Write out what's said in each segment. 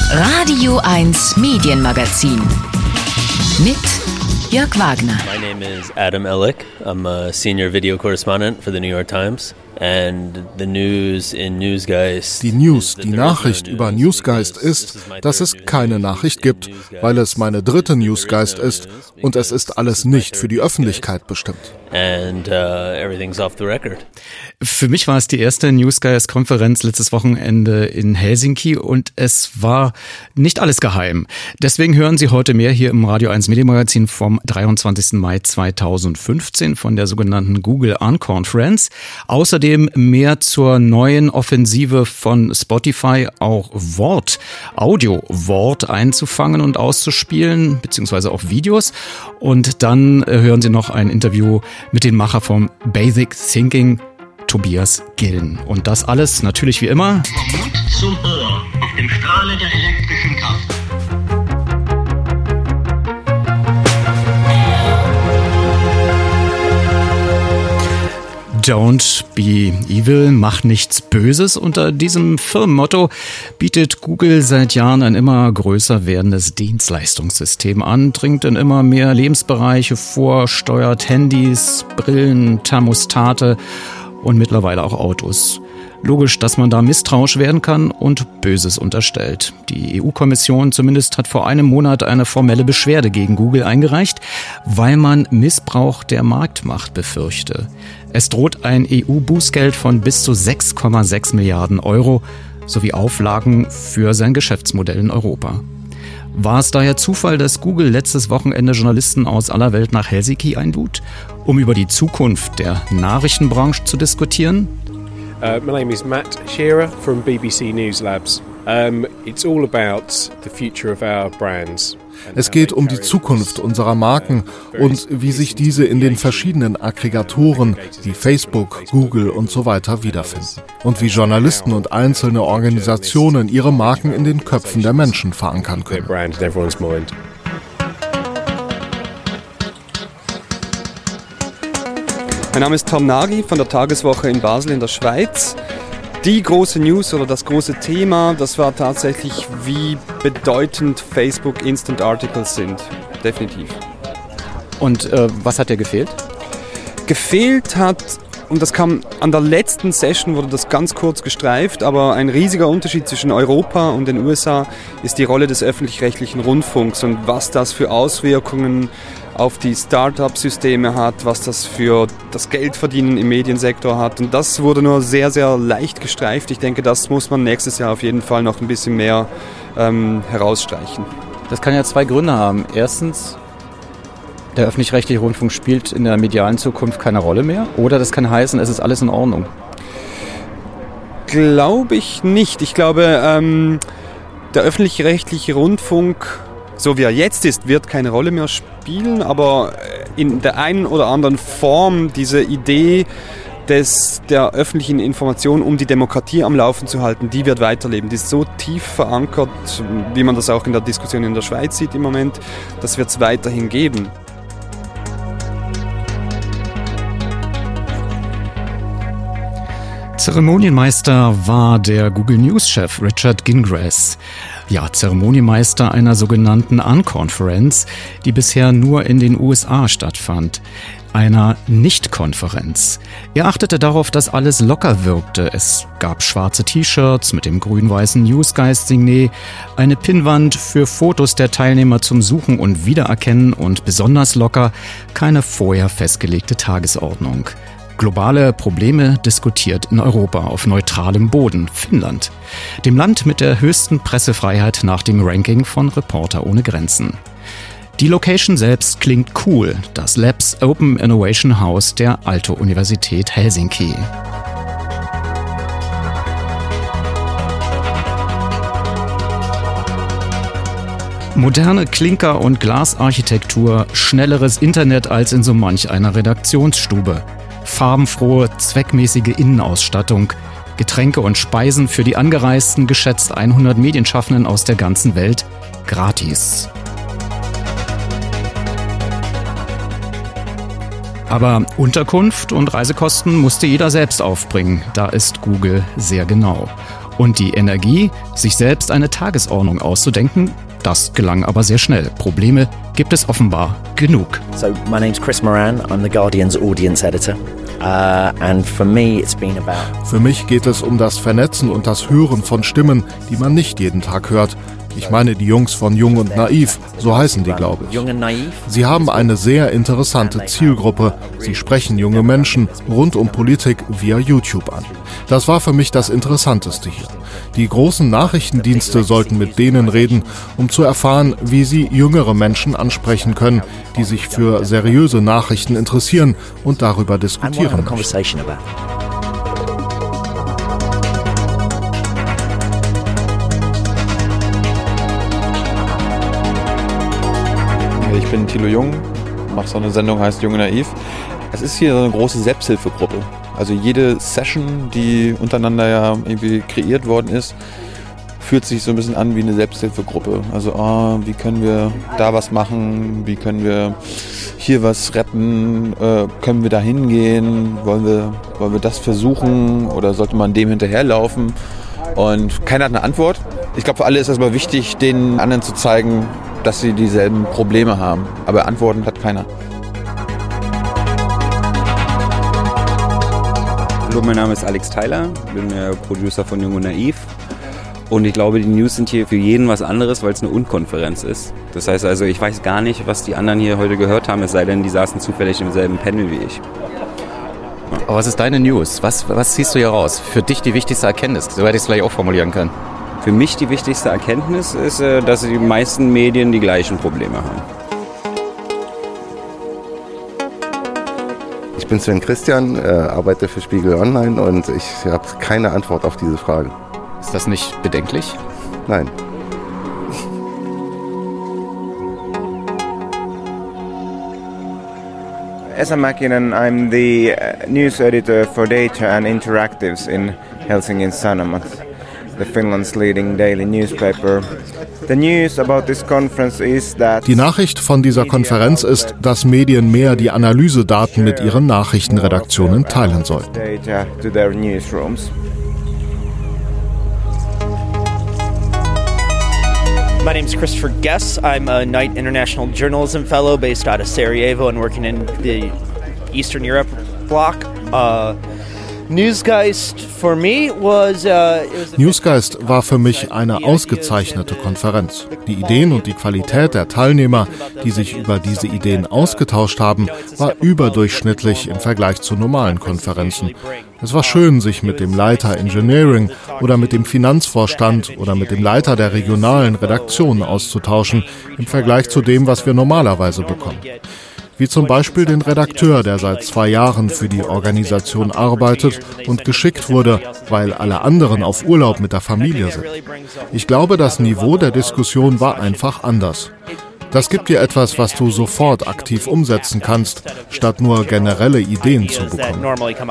Radio 1 Medienmagazin mit Jörg Wagner. My name is Adam Ellick. I'm a senior video correspondent for the New York Times. And the news in Newsgeist. Die Nachricht über Newsgeist ist, dass es keine Nachricht gibt, weil es meine dritte Newsgeist ist und es ist alles nicht für die Öffentlichkeit bestimmt. And everything's off the record. Für mich war es die erste Newsgeist-Konferenz letztes Wochenende in Helsinki und es war nicht alles geheim. Deswegen hören Sie heute mehr hier im Radio 1 Medienmagazin vom 23. Mai 2015 von der sogenannten Google Unconference. Außerdem mehr zur neuen Offensive von Spotify, auch Audio-Wort einzufangen und auszuspielen, beziehungsweise auch Videos. Und dann hören Sie noch ein Interview mit dem Macher vom Basic Thinking, Tobias Gillen. Und das alles natürlich wie immer vom Mund zum Ohr auf dem Strahle der elektrischen Kraft. Don't be evil, mach nichts Böses. Unter diesem Firmenmotto bietet Google seit Jahren ein immer größer werdendes Dienstleistungssystem an, dringt in immer mehr Lebensbereiche vor, steuert Handys, Brillen, Thermostate und mittlerweile auch Autos. Logisch, dass man da misstrauisch werden kann und Böses unterstellt. Die EU-Kommission zumindest hat vor einem Monat eine formelle Beschwerde gegen Google eingereicht, weil man Missbrauch der Marktmacht befürchte. Es droht ein EU-Bußgeld von bis zu 6,6 Milliarden Euro sowie Auflagen für sein Geschäftsmodell in Europa. War es daher Zufall, dass Google letztes Wochenende Journalisten aus aller Welt nach Helsinki einlud, um über die Zukunft der Nachrichtenbranche zu diskutieren? My name is Matt Shearer from BBC News Labs. It's all about the future of our brands. Es geht um die Zukunft unserer Marken und wie sich diese in den verschiedenen Aggregatoren wie Facebook, Google und so weiter wiederfinden. Und wie Journalisten und einzelne Organisationen ihre Marken in den Köpfen der Menschen verankern können. Mein Name ist Tom Nagy von der Tageswoche in Basel in der Schweiz. Die große News oder das große Thema, das war tatsächlich, wie bedeutend Facebook Instant Articles sind. Definitiv. Und was hat dir gefehlt? Gefehlt hat, und das kam an der letzten Session, wurde das ganz kurz gestreift, aber ein riesiger Unterschied zwischen Europa und den USA ist die Rolle des öffentlich-rechtlichen Rundfunks und was das für Auswirkungen auf die Start-up-Systeme hat, was das für das Geldverdienen im Mediensektor hat. Und das wurde nur sehr, sehr leicht gestreift. Ich denke, das muss man nächstes Jahr auf jeden Fall noch ein bisschen mehr herausstreichen. Das kann ja zwei Gründe haben. Erstens, der öffentlich-rechtliche Rundfunk spielt in der medialen Zukunft keine Rolle mehr. Oder das kann heißen, es ist alles in Ordnung. Glaube ich nicht. Ich glaube, der öffentlich-rechtliche Rundfunk, so wie er jetzt ist, wird keine Rolle mehr spielen, aber in der einen oder anderen Form diese Idee der öffentlichen Information, um die Demokratie am Laufen zu halten, die wird weiterleben. Die ist so tief verankert, wie man das auch in der Diskussion in der Schweiz sieht im Moment, das wird es weiterhin geben. Zeremonienmeister war der Google News-Chef Richard Gingras. Ja, Zeremonienmeister einer sogenannten Unconference, die bisher nur in den USA stattfand. Einer Nicht-Konferenz. Er achtete darauf, dass alles locker wirkte. Es gab schwarze T-Shirts mit dem grün-weißen Newsgeist-Signet, eine Pinnwand für Fotos der Teilnehmer zum Suchen und Wiedererkennen und besonders locker keine vorher festgelegte Tagesordnung. Globale Probleme diskutiert in Europa auf neutralem Boden, Finnland. Dem Land mit der höchsten Pressefreiheit nach dem Ranking von Reporter ohne Grenzen. Die Location selbst klingt cool, das Labs Open Innovation House der Aalto-Universität Helsinki. Moderne Klinker- und Glasarchitektur, schnelleres Internet als in so manch einer Redaktionsstube. Farbenfrohe, zweckmäßige Innenausstattung, Getränke und Speisen für die angereisten geschätzt 100 Medienschaffenden aus der ganzen Welt gratis. Aber Unterkunft und Reisekosten musste jeder selbst aufbringen. Da ist Google sehr genau. Und die Energie, sich selbst eine Tagesordnung auszudenken, das gelang aber sehr schnell. Probleme gibt es offenbar genug. So, my name's Chris Moran. I'm the Guardian's Audience Editor. And for me, it's been about... Für mich geht es um das Vernetzen und das Hören von Stimmen, die man nicht jeden Tag hört. Ich meine die Jungs von Jung und Naiv, so heißen die, glaube ich. Sie haben eine sehr interessante Zielgruppe. Sie sprechen junge Menschen rund um Politik via YouTube an. Das war für mich das Interessanteste hier. Die großen Nachrichtendienste sollten mit denen reden, um zu erfahren, wie sie jüngere Menschen ansprechen können, die sich für seriöse Nachrichten interessieren und darüber diskutieren möchten. Ich bin Thilo Jung, mache so eine Sendung, heißt Jung und Naiv. Es ist hier so eine große Selbsthilfegruppe. Also jede Session, die untereinander ja irgendwie kreiert worden ist, fühlt sich so ein bisschen an wie eine Selbsthilfegruppe. Also wie können wir da was machen, wie können wir hier was retten, können wir da hingehen, wollen wir das versuchen oder sollte man dem hinterherlaufen? Und keiner hat eine Antwort. Ich glaube, für alle ist es aber wichtig, den anderen zu zeigen, dass sie dieselben Probleme haben. Aber Antworten hat keiner. Hallo, mein Name ist Alex Tyler, bin der Producer von Jung und Naiv. Und ich glaube, die News sind hier für jeden was anderes, weil es eine Unkonferenz ist. Das heißt also, ich weiß gar nicht, was die anderen hier heute gehört haben, es sei denn, die saßen zufällig im selben Panel wie ich. Aber was ist deine News? Was ziehst du hier raus? Für dich die wichtigste Erkenntnis, so hätte ich es vielleicht auch formulieren können. Für mich die wichtigste Erkenntnis ist, dass die meisten Medien die gleichen Probleme haben. Ich bin Sven Christian, arbeite für Spiegel Online und ich habe keine Antwort auf diese Frage. Ist das nicht bedenklich? Nein. Esa Mäkinen, I'm the news editor for Data and Interactives in Helsingin Sanomat, the Finland's leading daily newspaper. The news about this conference is that die Nachricht von dieser Konferenz ist, dass Medien mehr die Analysedaten mit ihren Nachrichtenredaktionen teilen sollten. My name is Christopher Guess. I'm a Knight International Journalism Fellow based out of Sarajevo and working in the Eastern Europe bloc. Newsgeist war für mich eine ausgezeichnete Konferenz. Die Ideen und die Qualität der Teilnehmer, die sich über diese Ideen ausgetauscht haben, war überdurchschnittlich im Vergleich zu normalen Konferenzen. Es war schön, sich mit dem Leiter Engineering oder mit dem Finanzvorstand oder mit dem Leiter der regionalen Redaktionen auszutauschen, im Vergleich zu dem, was wir normalerweise bekommen. Wie zum Beispiel den Redakteur, der seit 2 Jahren für die Organisation arbeitet und geschickt wurde, weil alle anderen auf Urlaub mit der Familie sind. Ich glaube, das Niveau der Diskussion war einfach anders. Das gibt dir etwas, was du sofort aktiv umsetzen kannst, statt nur generelle Ideen zu bekommen.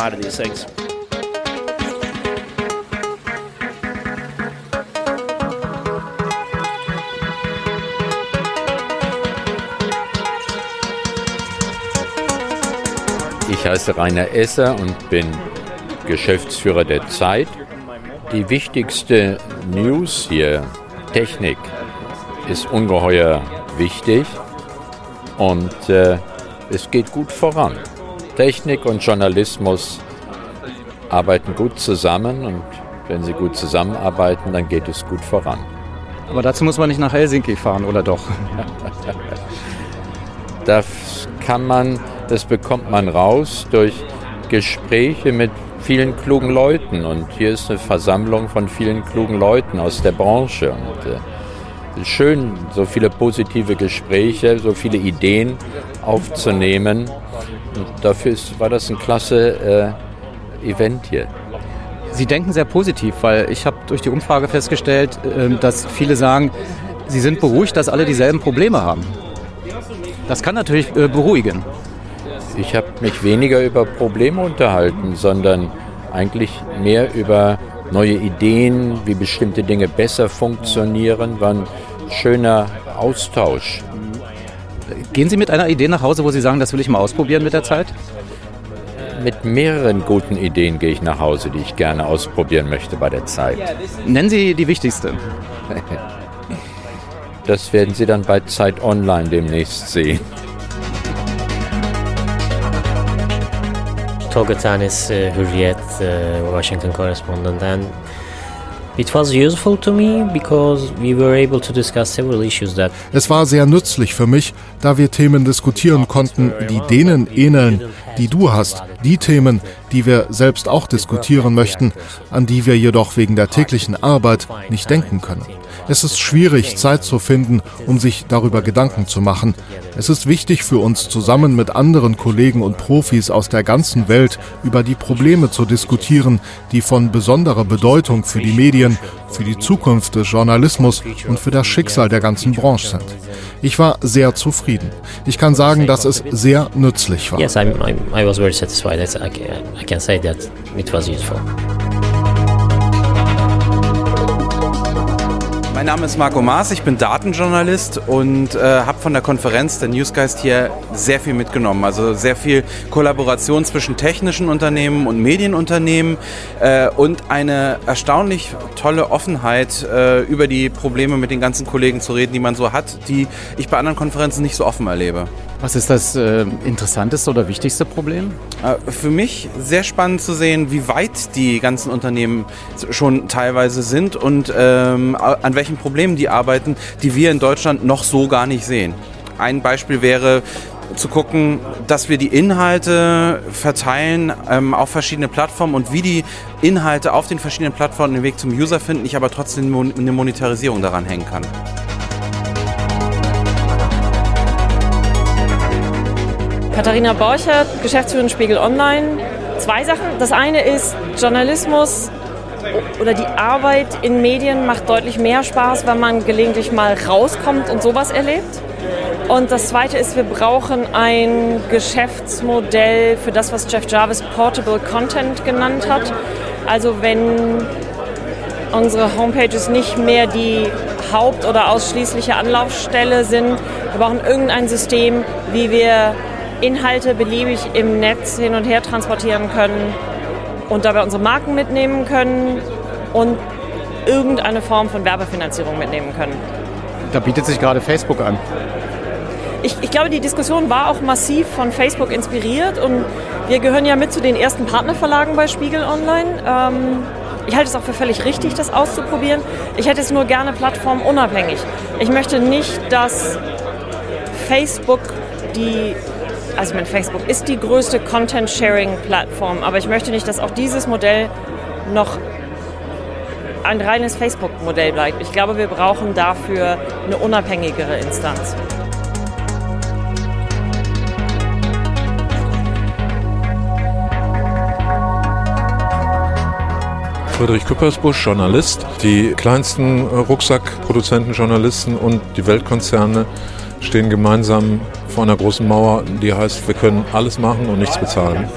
Ich heiße Rainer Esser und bin Geschäftsführer der Zeit. Die wichtigste News hier, Technik, ist ungeheuer wichtig und es geht gut voran. Technik und Journalismus arbeiten gut zusammen und wenn sie gut zusammenarbeiten, dann geht es gut voran. Aber dazu muss man nicht nach Helsinki fahren, oder doch? Das bekommt man raus durch Gespräche mit vielen klugen Leuten. Und hier ist eine Versammlung von vielen klugen Leuten aus der Branche. Und es ist schön, so viele positive Gespräche, so viele Ideen aufzunehmen. Und dafür war das ein klasse Event hier. Sie denken sehr positiv, weil ich habe durch die Umfrage festgestellt, dass viele sagen, sie sind beruhigt, dass alle dieselben Probleme haben. Das kann natürlich beruhigen. Ich habe mich weniger über Probleme unterhalten, sondern eigentlich mehr über neue Ideen, wie bestimmte Dinge besser funktionieren, war ein schöner Austausch. Gehen Sie mit einer Idee nach Hause, wo Sie sagen, das will ich mal ausprobieren mit der Zeit? mit mehreren guten Ideen gehe ich nach Hause, die ich gerne ausprobieren möchte bei der Zeit. Nennen Sie die wichtigste. Das werden Sie dann bei Zeit Online demnächst sehen. Togotan is Hürriyet, Washington correspondent, and it was useful to me because we were able to discuss several issues that. Es war sehr nützlich für mich, da wir Themen diskutieren konnten, die denen ähneln, die du hast, die Themen, die wir selbst auch diskutieren möchten, an die wir jedoch wegen der täglichen Arbeit nicht denken können. Es ist schwierig, Zeit zu finden, um sich darüber Gedanken zu machen. Es ist wichtig für uns, zusammen mit anderen Kollegen und Profis aus der ganzen Welt über die Probleme zu diskutieren, die von besonderer Bedeutung für die Medien, für die Zukunft des Journalismus und für das Schicksal der ganzen Branche sind. Ich war sehr zufrieden. Ich kann sagen, dass es sehr nützlich war. Yes, I was very satisfied. I can say that it was useful. Mein Name ist Marco Maas, ich bin Datenjournalist und habe von der Konferenz der Newsgeist hier sehr viel mitgenommen. Also sehr viel Kollaboration zwischen technischen Unternehmen und Medienunternehmen und eine erstaunlich tolle Offenheit, über die Probleme mit den ganzen Kollegen zu reden, die man so hat, die ich bei anderen Konferenzen nicht so offen erlebe. Was ist das interessanteste oder wichtigste Problem? Für mich sehr spannend zu sehen, wie weit die ganzen Unternehmen schon teilweise sind und an welchen Problemen die arbeiten, die wir in Deutschland noch so gar nicht sehen. Ein Beispiel wäre zu gucken, dass wir die Inhalte verteilen auf verschiedene Plattformen und wie die Inhalte auf den verschiedenen Plattformen den Weg zum User finden, ich aber trotzdem eine Monetarisierung daran hängen kann. Katharina Borchert, Geschäftsführerin Spiegel Online. 2 Sachen. Das eine ist, Journalismus oder die Arbeit in Medien macht deutlich mehr Spaß, wenn man gelegentlich mal rauskommt und sowas erlebt. Und das zweite ist, wir brauchen ein Geschäftsmodell für das, was Jeff Jarvis Portable Content genannt hat. Also wenn unsere Homepages nicht mehr die Haupt- oder ausschließliche Anlaufstelle sind, wir brauchen irgendein System, wie wir Inhalte beliebig im Netz hin und her transportieren können und dabei unsere Marken mitnehmen können und irgendeine Form von Werbefinanzierung mitnehmen können. Da bietet sich gerade Facebook an. Ich glaube, die Diskussion war auch massiv von Facebook inspiriert und wir gehören ja mit zu den ersten Partnerverlagen bei Spiegel Online. Ich halte es auch für völlig richtig, das auszuprobieren. Ich hätte es nur gerne plattformunabhängig. Ich möchte nicht, dass Facebook Facebook ist die größte Content-Sharing-Plattform, aber ich möchte nicht, dass auch dieses Modell noch ein reines Facebook-Modell bleibt. Ich glaube, wir brauchen dafür eine unabhängigere Instanz. Friedrich Küppersbusch, Journalist. Die kleinsten Rucksackproduzenten, Journalisten und die Weltkonzerne stehen gemeinsam vor einer großen Mauer, die heißt, wir können alles machen und nichts bezahlen.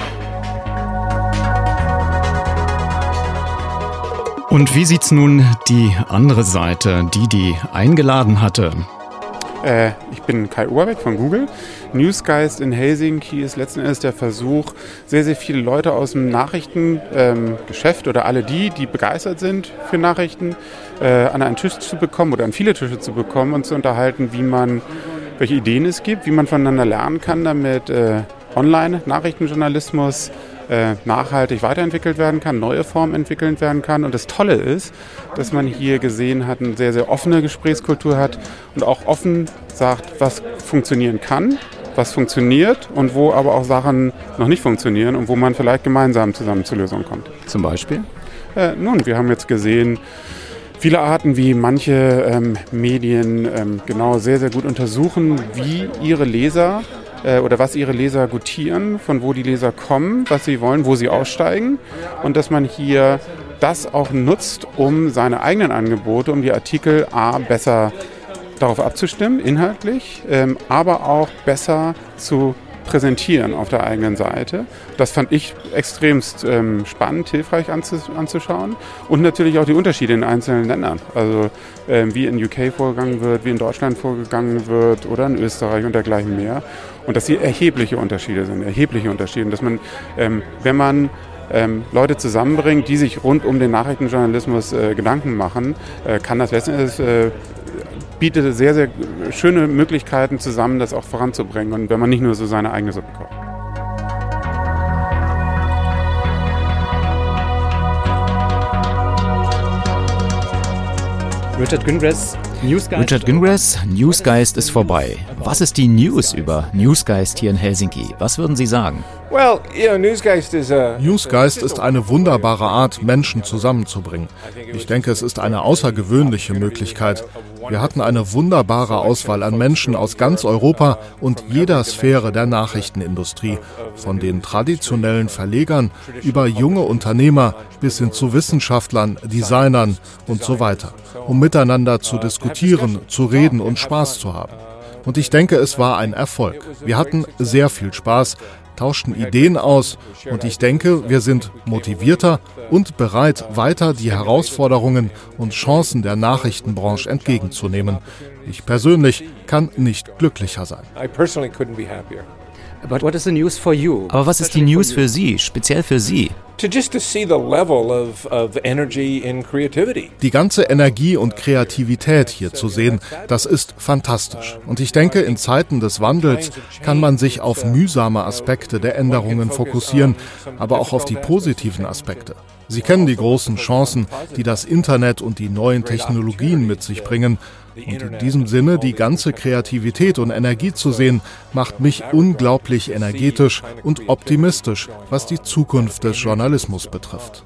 Und wie sieht's nun die andere Seite, die eingeladen hatte? Ich bin Kai Oberbeck von Google. Newsgeist in Helsinki ist letzten Endes der Versuch, sehr, sehr viele Leute aus dem Nachrichtengeschäft oder alle die begeistert sind für Nachrichten, an einen Tisch zu bekommen oder an viele Tische zu bekommen und zu unterhalten, welche Ideen es gibt, wie man voneinander lernen kann, damit Online-Nachrichtenjournalismus nachhaltig weiterentwickelt werden kann, neue Formen entwickelt werden kann. Und das Tolle ist, dass man hier gesehen hat, eine sehr, sehr offene Gesprächskultur hat und auch offen sagt, was funktionieren kann, was funktioniert und wo aber auch Sachen noch nicht funktionieren und wo man vielleicht gemeinsam zusammen zur Lösung kommt. Zum Beispiel? Wir haben jetzt gesehen, viele Arten, wie manche Medien sehr, sehr gut untersuchen, wie ihre Leser oder was ihre Leser gutieren, von wo die Leser kommen, was sie wollen, wo sie aussteigen und dass man hier das auch nutzt, um seine eigenen Angebote, um die Artikel besser darauf abzustimmen, inhaltlich, aber auch besser zu präsentieren auf der eigenen Seite. Das fand ich extremst spannend, hilfreich anzuschauen. Und natürlich auch die Unterschiede in einzelnen Ländern. Also wie in UK vorgegangen wird, wie in Deutschland vorgegangen wird oder in Österreich und dergleichen mehr. Und dass hier erhebliche Unterschiede sind. Und dass man, wenn man Leute zusammenbringt, die sich rund um den Nachrichtenjournalismus Gedanken machen, kann das letztendlich bietet sehr, sehr schöne Möglichkeiten zusammen, das auch voranzubringen. Und wenn man nicht nur so seine eigene Suppe kocht. Richard Gingras, Newsgeist ist vorbei. Was ist die News über Newsgeist hier in Helsinki? Was würden Sie sagen? Newsgeist ist eine wunderbare Art, Menschen zusammenzubringen. Ich denke, es ist eine außergewöhnliche Möglichkeit. Wir hatten eine wunderbare Auswahl an Menschen aus ganz Europa und jeder Sphäre der Nachrichtenindustrie, von den traditionellen Verlegern über junge Unternehmer bis hin zu Wissenschaftlern, Designern und so weiter, um miteinander zu diskutieren, zu reden und Spaß zu haben. Und ich denke, es war ein Erfolg. Wir hatten sehr viel Spaß, tauschten Ideen aus und ich denke, wir sind motivierter und bereit, weiter die Herausforderungen und Chancen der Nachrichtenbranche entgegenzunehmen. Ich persönlich kann nicht glücklicher sein. Aber was ist die News für Sie, speziell für Sie? Die ganze Energie und Kreativität hier zu sehen, das ist fantastisch. Und ich denke, in Zeiten des Wandels kann man sich auf mühsame Aspekte der Änderungen fokussieren, aber auch auf die positiven Aspekte. Sie kennen die großen Chancen, die das Internet und die neuen Technologien mit sich bringen. Und in diesem Sinne die ganze Kreativität und Energie zu sehen, macht mich unglaublich energetisch und optimistisch, was die Zukunft des Journalismus betrifft.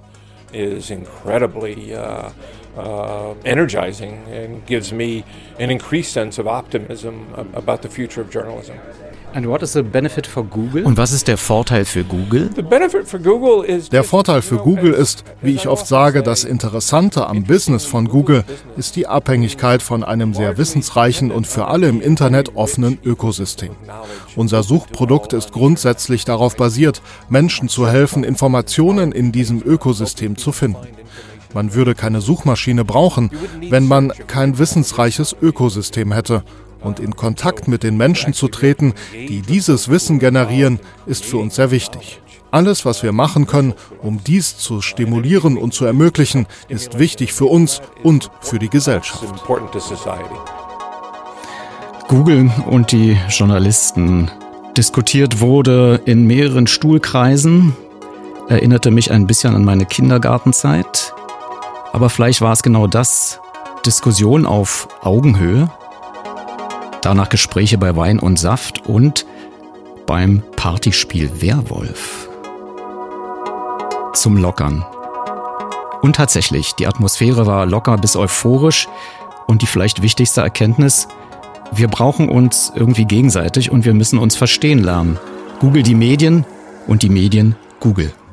Energizing and gives me an increased sense of optimism about the future of journalism. And what is the benefit for Google? Und was ist der Vorteil für Google? Der Vorteil für Google ist, wie ich oft sage, das Interessante am Business von Google ist die Abhängigkeit von einem sehr wissensreichen und für alle im Internet offenen Ökosystem. Unser Suchprodukt ist grundsätzlich darauf basiert, Menschen zu helfen, Informationen in diesem Ökosystem zu finden. Man würde keine Suchmaschine brauchen, wenn man kein wissensreiches Ökosystem hätte. Und in Kontakt mit den Menschen zu treten, die dieses Wissen generieren, ist für uns sehr wichtig. Alles, was wir machen können, um dies zu stimulieren und zu ermöglichen, ist wichtig für uns und für die Gesellschaft. Google und die Journalisten. Diskutiert wurde in mehreren Stuhlkreisen. Erinnerte mich ein bisschen an meine Kindergartenzeit. Aber vielleicht war es genau das. Diskussion auf Augenhöhe. Danach Gespräche bei Wein und Saft und beim Partyspiel Werwolf. Zum Lockern. Und tatsächlich, die Atmosphäre war locker bis euphorisch und die vielleicht wichtigste Erkenntnis, wir brauchen uns irgendwie gegenseitig und wir müssen uns verstehen lernen. Google die Medien und die Medien Google.